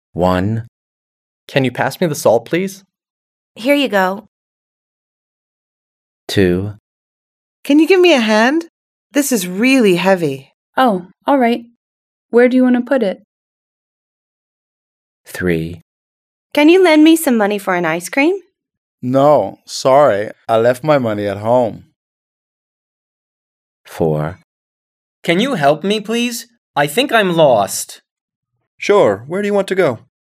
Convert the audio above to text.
1. Can you pass me the salt, please? Here you go. 2. Can you give me a hand? This is really heavy. Oh, all right. Where do you want to put it? 3. Can you lend me some money for an ice cream? No, sorry. I left my money at home. 4. Can you help me, please? I think I'm lost. Sure, where do you want to go?